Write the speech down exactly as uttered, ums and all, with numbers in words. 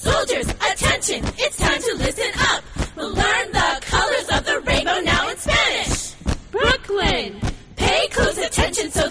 Soldiers, attention, it's time to listen up. We'll learn the colors of the rainbow now in Spanish. Brooklyn, pay close attention so